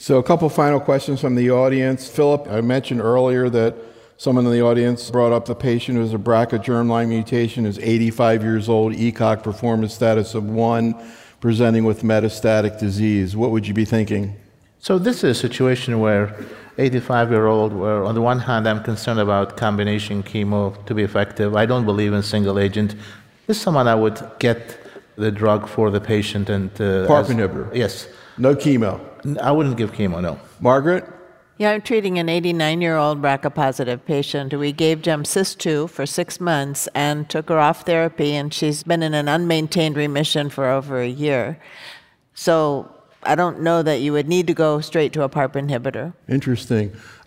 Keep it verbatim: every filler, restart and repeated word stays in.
So a couple final questions from the audience. Philip, I mentioned earlier that someone in the audience brought up the patient who has a B R C A germline mutation, is eighty-five years old, E C O G performance status of one, presenting with metastatic disease. What would you be thinking? So this is a situation where eighty-five-year-old, where on the one hand I'm concerned about combination chemo to be effective. I don't believe in single agent. This is someone I would get the drug for the patient and... Uh, PARP as, inhibitor? Yes. No chemo? I wouldn't give chemo, no. Margaret? Yeah, I'm treating an eighty-nine-year-old B R C A-positive patient. We gave gemcitabine for six months and took her off therapy, and she's been in an unmaintained remission for over a year. So I don't know that you would need to go straight to a PARP inhibitor. Interesting.